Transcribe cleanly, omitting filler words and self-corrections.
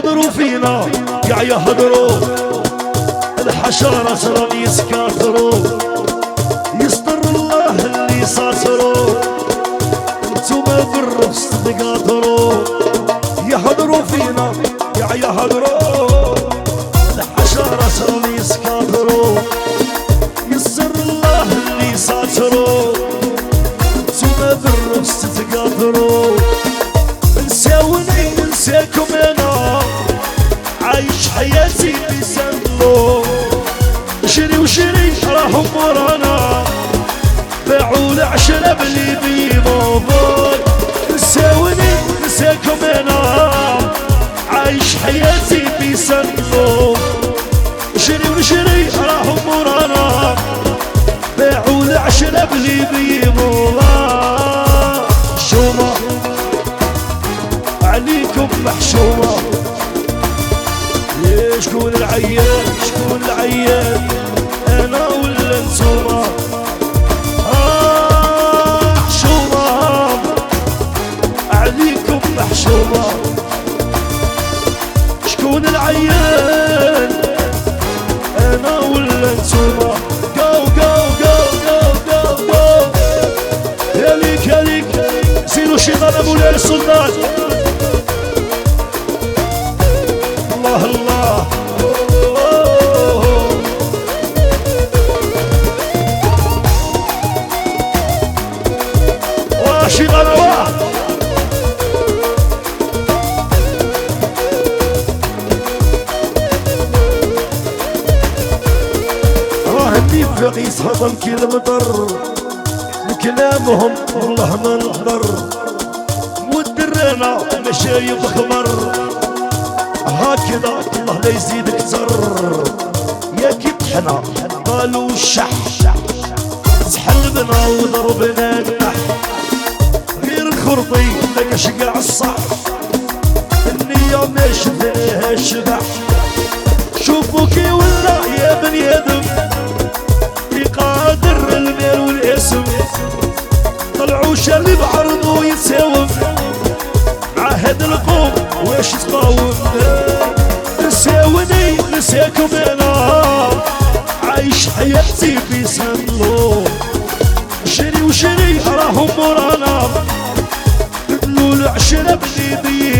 يحضروا فينا يحضروا الحشرة راني يسكاثروا يستر الله اللي ساتروا انتوما بالرفس تقاطروا يحضروا فينا يحضروا الحشرة راني يسكاثروا يستر الله اللي ساتروا انتوما بالرفس تقاطروا نساوني ننساكم انا عايش حياتي بسندلو شري وشري راحوا ورانا باعوا العشرة بلي بيموفر نساوني نساكم انا عايش حياتي بسندلو شري وشري راحوا ورانا باعوا العشرة بلي بيموفر شومة عليكم محشومة شكون العيان شكون العيان انا ولا انتوما محشومة عليكم محشومة شكون العيان انا ولا انتوما جو جو جو جو جو جو ياليك ياليك سيروا شي ضرب مولاي السلطان الله الله واشي غلوة راه النفاق يسهضن كيلومتر وكلامهم والله ما نقدر ودرانا مشايب خمر هكذا الله لا يزيدك تر يا كيبحنا قالوا الشح سحلبنا وضربنا النح غير الخرطي ما شقع الصح النية ما شفناها الشبح شوفوا كي ولا يا بني ادم يقادر المال والاسم طلعوا شالي بعرضه يتساوم مع هاد القوم واش تقاوم نساوني نساكم انا عايش حياتي في سندلو شري وشري راهم ورانا بدلوا العشرة بلي